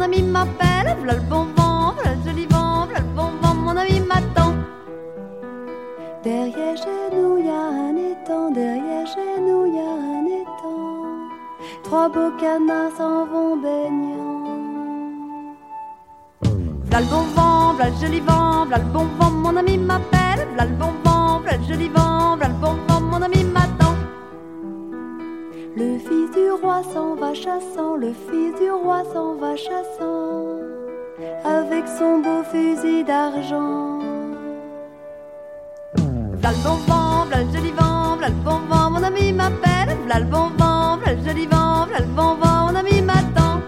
ami m'appelle, v'là le bon vent, v'là le joli vent, v'là le bon vent, mon ami m'attend. Derrière chez nous y a un étang, derrière chez nous y a un étang. Trois beaux canards s'en vont baignant. V'là le bon vent, v'là le joli vent, v'là le bon vent, mon ami m'appelle, v'là le bon vent, v'là le joli vent, v'là le bon vent, mon ami m'attend. Le fils du roi s'en va chassant, le fils du roi s'en va chassant, avec son beau fusil d'argent. V'là le bon vent, v'là le joli vent, v'là le bon vent, mon ami m'appelle, v'là le bon vent, v'là le joli vent, v'là le bon vent, mon ami m'attend.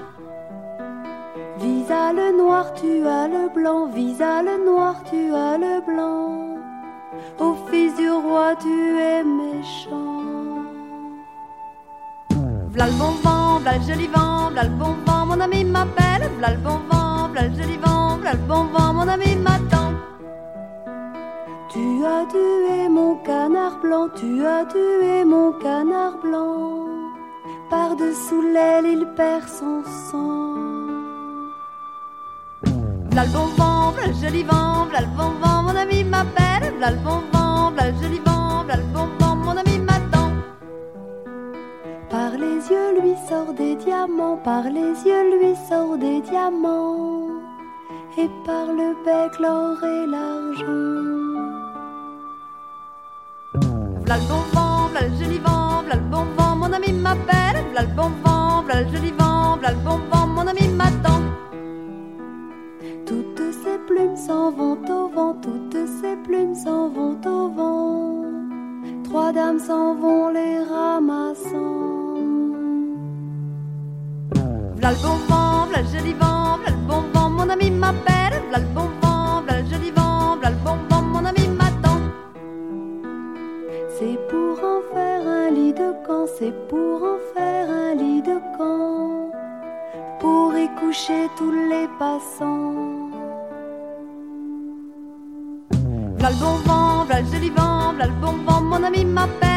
Visa le noir, tu as le blanc, visa le noir, tu as le blanc. Ô fils du roi, tu es méchant. V'là le bon vent, v'là le joli vent, v'là le bon vent, mon ami m'appelle, v'là le bon vent, v'là le joli vent, v'là le bon vent, mon ami m'attend. Tu as tué mon canard blanc, tu as tué mon canard blanc. Par-dessous l'aile, il perd son sang. V'là le bon vent, v'là le joli vent, v'là le bon vent, mon ami m'appelle, v'là le bon vent, v'là le joli vent, v'là le bon vent, mon ami m'attend. Par les yeux lui sort des diamants, par les yeux lui sort des diamants, et par le bec l'or et l'argent. V'là le bon vent, v'là le joli vent, v'là le bon vent, mon ami m'appelle, v'là le bon vent, v'là le joli vent, v'là le bon vent, mon ami m'attend. Toutes ces plumes s'en vont au vent, toutes ces plumes s'en vont au vent. Trois dames s'en vont les ramassant. V'là le bon vent, v'là le joli vent, v'là le bon vent, mon ami m'appelle, v'là le bon vent, v'là le joli vent, v'là le bon vent, mon ami m'attend. C'est pour en faire un lit de camp, c'est pour en faire un lit de camp, pour y coucher tous les passants. V'là le bon vent, v'là le joli vent, v'là le bon vent, mon ami m'appelle.